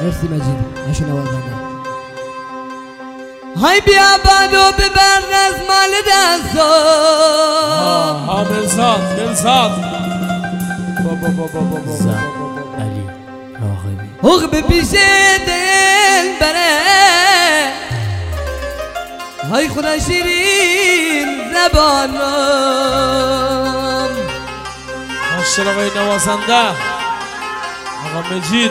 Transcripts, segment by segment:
مرسی مجید نشو نوازنده. های بیا بادو ببر از مال دستو بلزاد علی راغبی حق به پیش دل بره های خدا شیرین زبانم ماشاءالله آقای نوازنده آقا مجید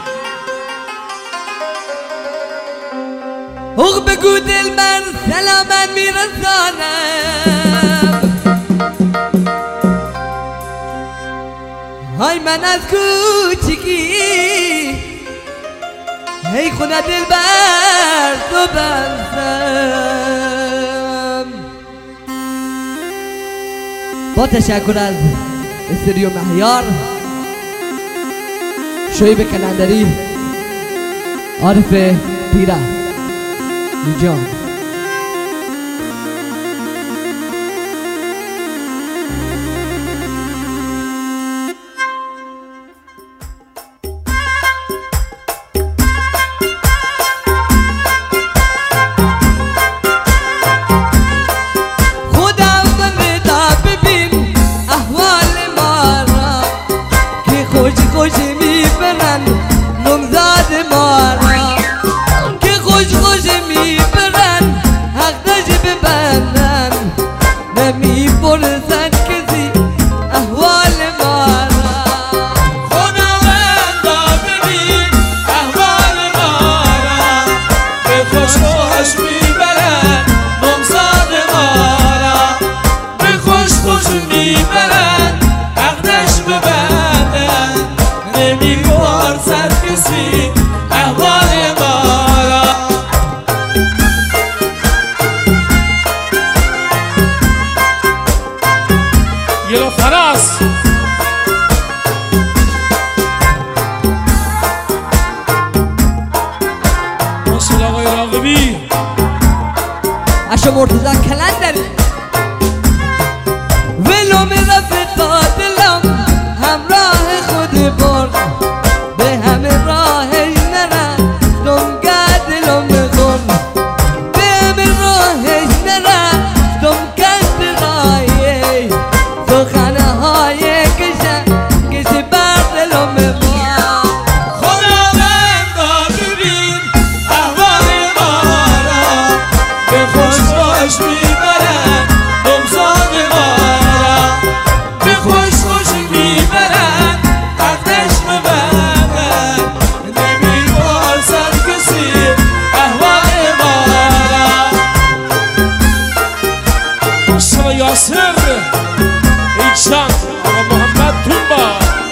حق بگو دل من سلامت میرسانم های من از کوچگی هی خدا دل بر تو بستم. با تشکر از استودیو مهیار، شعیب کلندری، عارف پیره جان. خوش میبرن نمزاد ما را که خوش میبرن حقش ببندن نمیپرسن کسی احوال ما را. خداوندا ببین احوال ما را که خوش میبرن نمزاد ما را که خوش میبرن حقش ببندن نمیپرسد کسی احوال ما را. یلو فراز ماشاءالله آقای راغبی اشو مرتضی کلندری ولو میرفت تا دلم همراه خود برد به همه راهش نرفتم که دلم بخورد به همه راهش نرفتم که دلایه سخنه های کشن کسی بر دلم بخورد. خداوندا ببین احوال ما را به خوش میبرن نمزاد ما را به خوش میبرن حقش ببندن نمیپرسد کسی احوال ما را. ماشاءالله یاسر ایشان آقا محمد توبا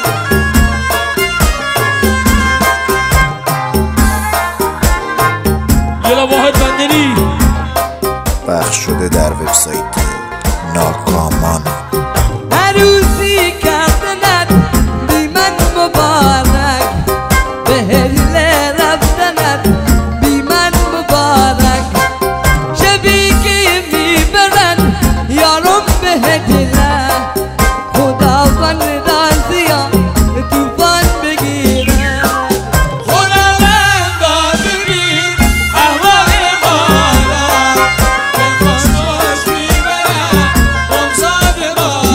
یلا واحد بندری پخش شده در وبسایت ناکامان. عروسی کردنت بی من مبارک به هجل رفتنت بی من مبارک شبی که میبرن یارم به هجله خداوند دانسیا توفان بگیره. خداوندا ببین احوال ما را به خوش میبرن نمزاد ما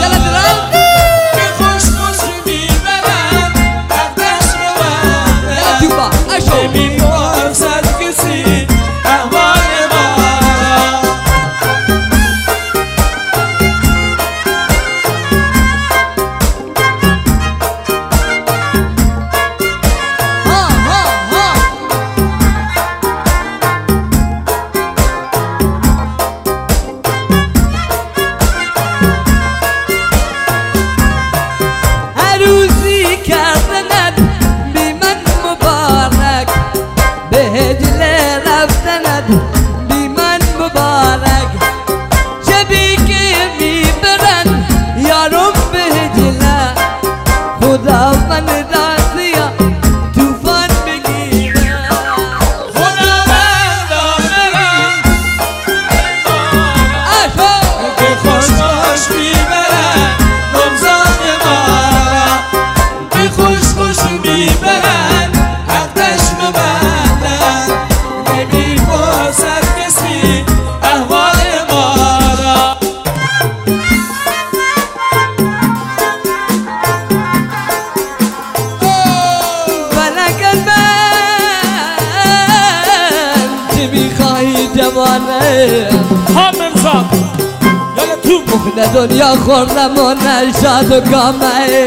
مانه حامل زاد یالا تو مخل دنیا خوردم و نشاد و کامه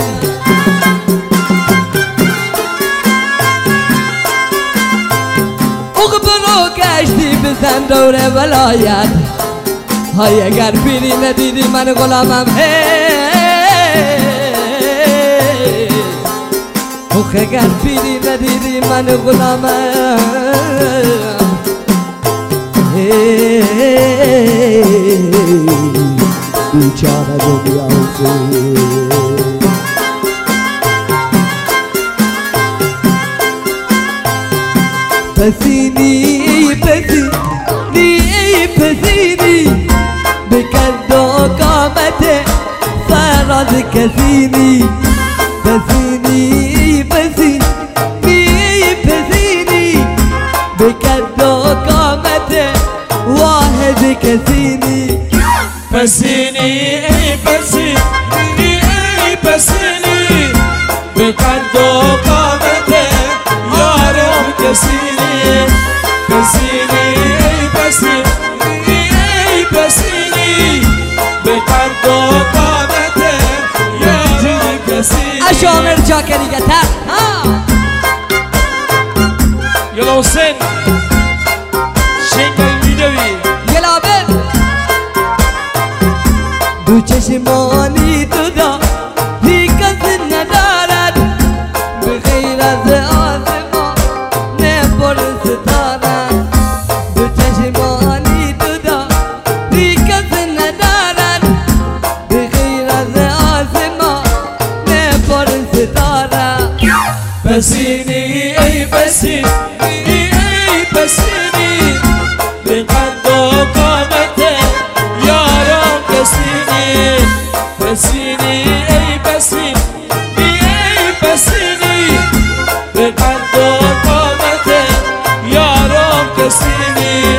برو گشتی بزن دور ولایت های اگر پیری ندیدی من غلامم اوخ اگر پیری ندیدی من غلامم بیچاره دنیا پسینی پسینی پسینی بکرد و قامت فراز کسینی پسینی پسینی پسینی بکرد و قامت واحد کسینی پسینی پسینی پسینی بکرد و قامت یارم کسینی پسینی پسینی پسینی بکرد و قامت یارم کسینی اشامر جاکری گتر یالا حسین شنگل میدوی یلا بر دو چشمانی تو دا هی کس ندارد بغیر از آسمان نبر ستارد دو چشمانی تو دا هی کس ندارد بغیر از آسمان نبر ستارد پسینی ای پسینی ای پسینی بقد و قامت یارم کسینی پسینی ای پسینی ای پسینی بقد و قامت یارم کسینی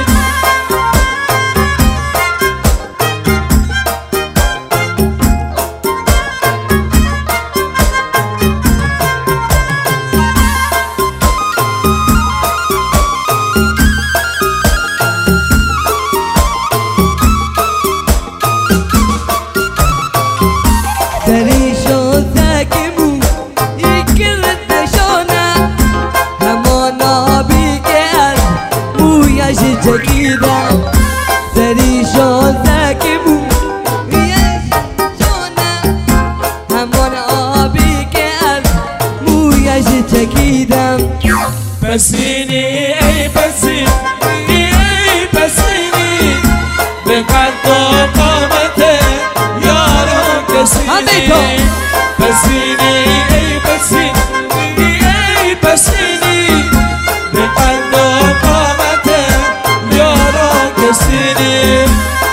چکیدم سری شده که مویش شونه همان آبی که از مویش چکیدم پسینی ای پسینی ای پسینی بقد و قامت یارم کسینی پسینی ای پسینی ای پسینی بقد و قامت یارم کسینی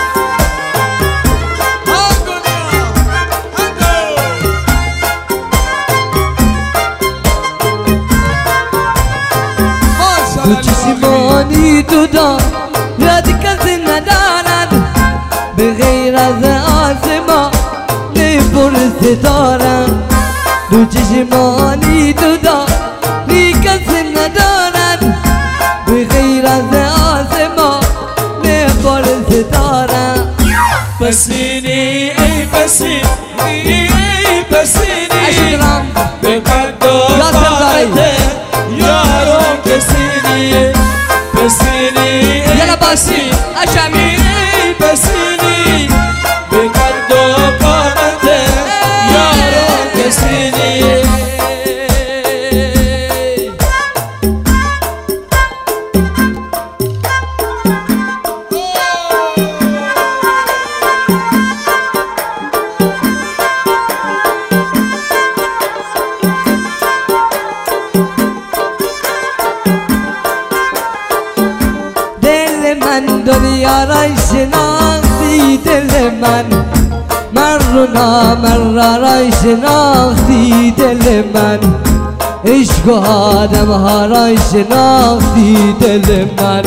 تو چشمانی تو دا یاد کسی ندارد به غیر از آسمان نبر ستارم تو چشمانی تو دا کسی ندارد به غیر از آسمان نبر ستارم پسینی ای پسینی ای پسینی بقد و قامت یارم کسینی پسینی یلا باسی اشمی پسینی بقد و قامت یارم کسینی دنیا را شناختی دل من رو نامر را شناختی دل من عشق و آدم ها را شناختی دل من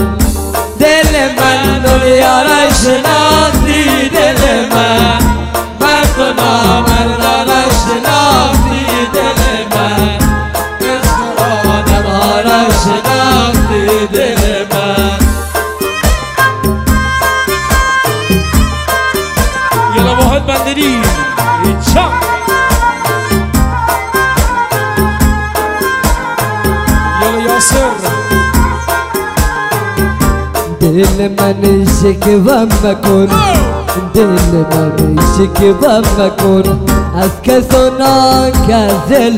دنیا را شناختی دل من رو نامر را شناختی دل من عشق و آدم ها را شناختی دل من یا یاسر دل من شکوه مکن دل من شکوه مکن از کسانا که دل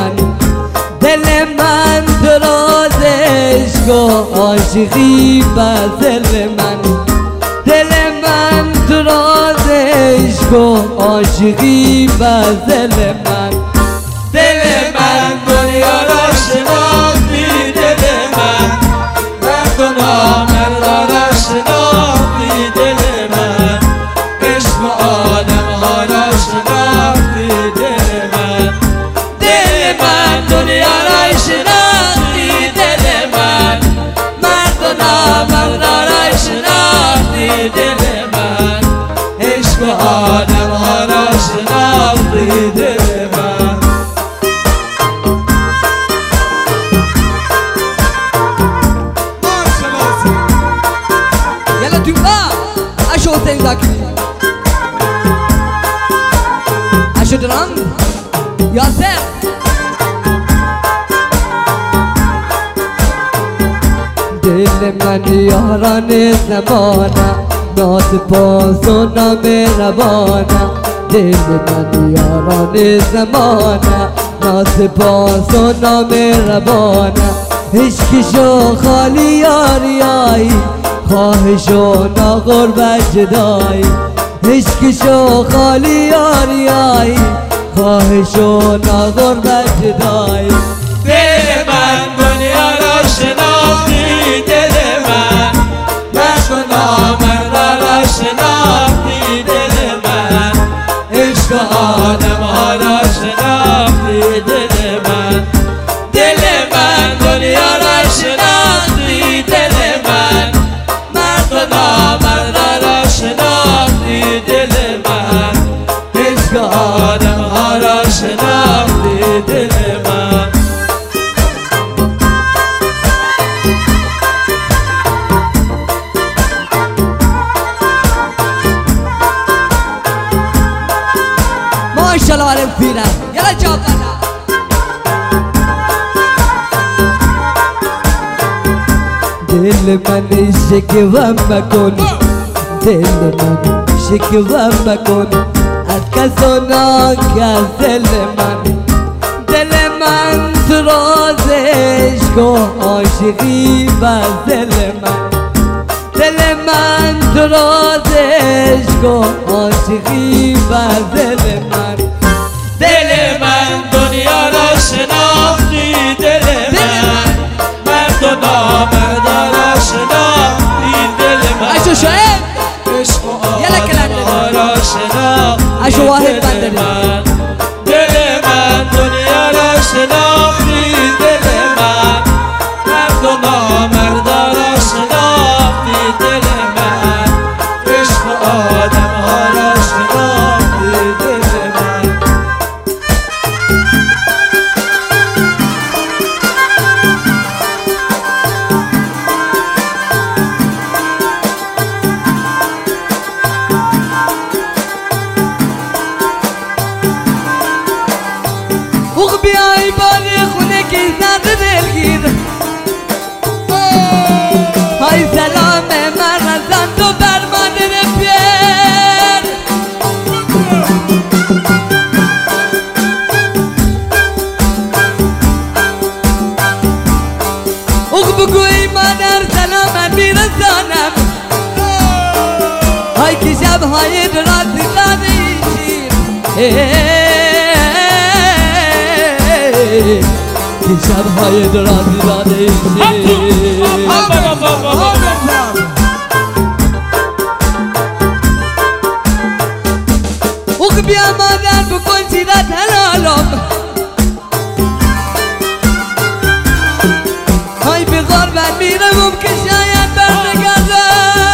من دراز عشق و عاشقی به دل من دل من دراز عشق و عاشقی به دل من دل من دنیا را شناختی دل من مرد و نامرد را شناختی دل من عشق و آدم ها را شناختی دل من دل من دنیا را شناختی دل من مرد و نامرد را شناختی دل من عشق و آدم ها را شناختی دل من يلا تبقى اشو تنزاكي اشو درام ياسر دل من یاران زمانه ناسپاس و نامهربانه دل من یاران زمانه ناسپاس و نامهربانه عشقشو خالی یاریایی خواهشو نا غربت جدایی عشقشو خالی یاریایی خواهشو نا غربت جدایی دل من دنیا را شناختی دل من عشق و نامرد را شناختی دل من عشق و آدم ها را شناختی دل من دل من دنیا را شناختی دل من مرد و نامرد را شناختی دل من عشق و آدم ها را شناختی دل من ماشاءالله على الفينا يلا جوكنا دل من شکوه مکن دل من شکوه مکن از کسانا که از دل من دراز عشق و عاشقی به دل من دل من دراز عشق و عاشقی به دل من دل من دنیا را شناختی دل من مرد و نامرد را شناختی دل من اشو شعب عشق و يلا كلام آدم را شناختی اشو واحد دل بندري من دل من دنیا را شناختی دل من مرد و نامرد را شناختی دل من عشق و آدم ها را شناختی دل من اوغ بیای بالی خونه که زند دلگیر های سلام من زند و برمانه پیر اوغ بگوی مادر سلام میرسانم های که شبهای درازی زنی شیر که شبهای درازی داده اوغ بیا مادر بکن سیرت حلالم های به غربت میرم که شاید برنگردم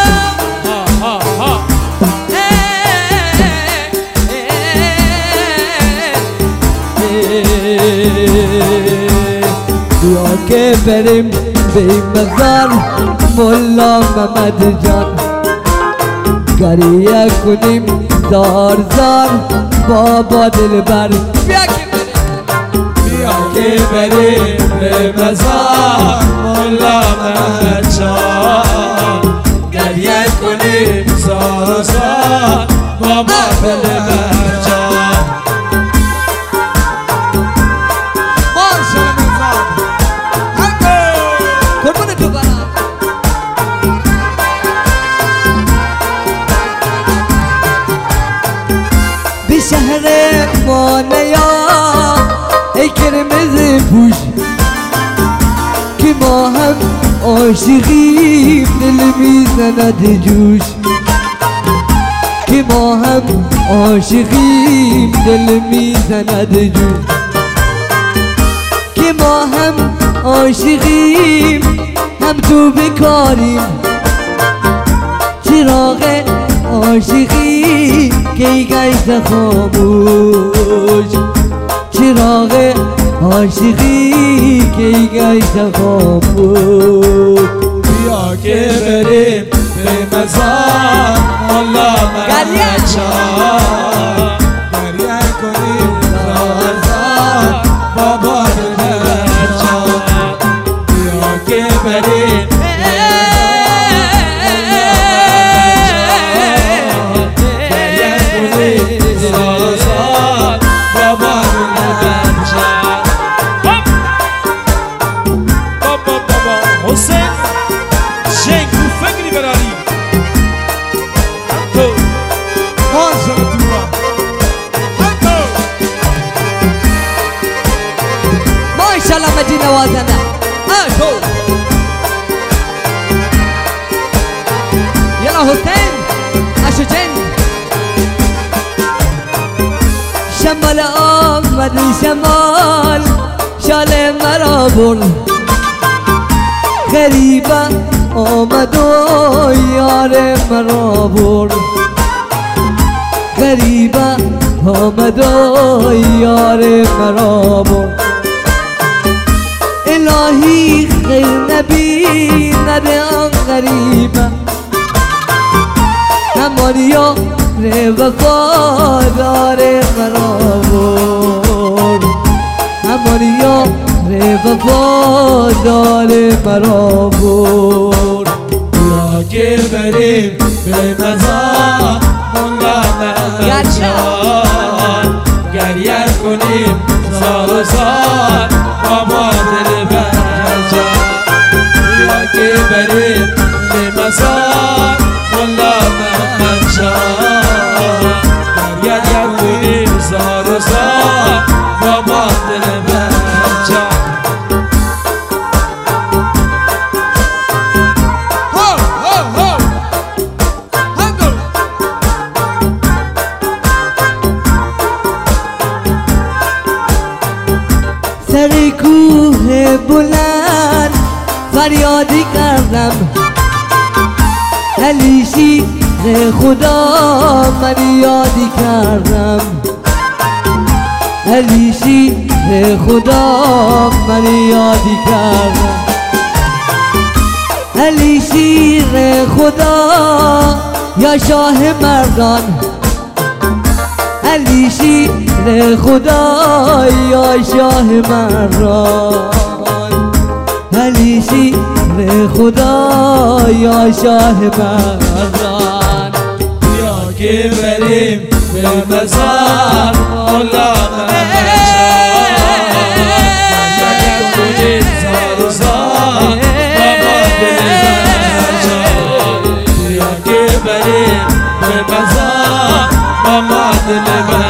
بیا که بریم به این مزار مولا محمد جان گریه کنیم زار زار بابا دلبر بیا که بریم بیا که بریم به مزار مولا مرجان گریه کنیم زار و زار با محفل مرجان ماشا مرزان قربون تو برم به شهر ما نیا ای کرمز پوش که ما هم عاشقیم دل میزند جوش که ما هم عاشقیم دل میزند جوش که ما هم عاشقیم هم تو بکاریم چراغ عاشقی کی گشت خاموش چراغ عاشقی کی گشت خاموش بیا که بریم به مزار مولا مرجان گریه کنیم زار زار بابا مرجان بیا که بریم ماشاءالله مدینه وازنه تو یلا حسین اشوچن شمال آمد شمال شال مرا برد غریبه آمد و یار مرا برد غریبه آمد و یار مرا برد الهی غیر نبی نده آن غریبه همانیا وفادار مرا برد همانیا وفادار مرا برد بیا که بریم به مزار مولا مرجان گریه کنیم زار و زار بابا دل مرجان بیا که بریم به مزار مولا مرجان گریه کنیم زار و زار بابا دل مرجان سر کوه بلند فریادی کردم علی شیر خدا من یادی کردم علی شیر خدا من یادی کردم علی شیر خدا یا شاه مردان علی شیر خدا یا شاه مردان علی شیر خدا یا شاه مردان بیا که بریم به مزار مولا مرجان کنیم زار و زار بابا دل مرجان بیا که بریم به مزار بابا دل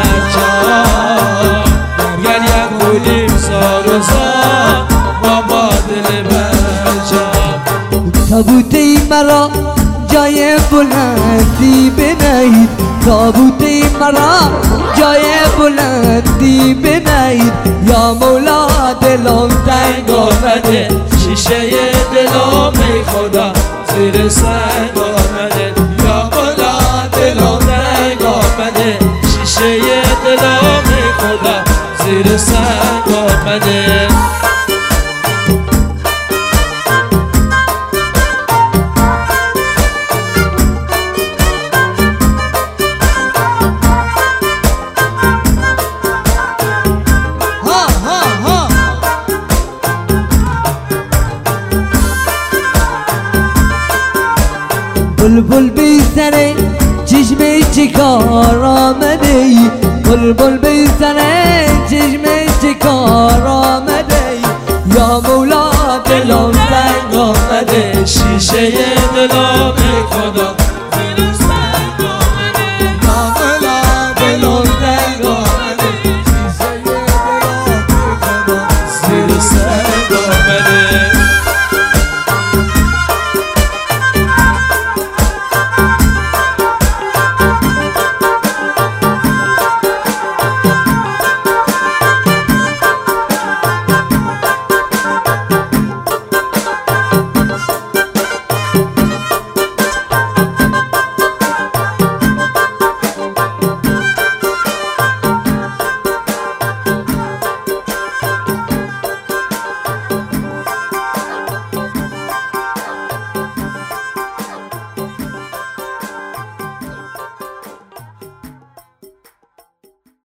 مرجان گریه کنیم زار و زار بابا دل مرجان تابوتی مرا جای بلندی بنهید تابوتی مرا جای بلندی بنهید یا مولا دلم تنگ آمده شیشه دلم ای خدا زیر سنگ آمده یا مولا دلم تنگ آمده شیشه دلم ای خدا زیر سنگ آمده بلبل بی سر چشمه چکار آمده ای بلبل بی سر چشمه چکار آمده ای یا مولا دلم تنگ آمده شیشه دلم خدا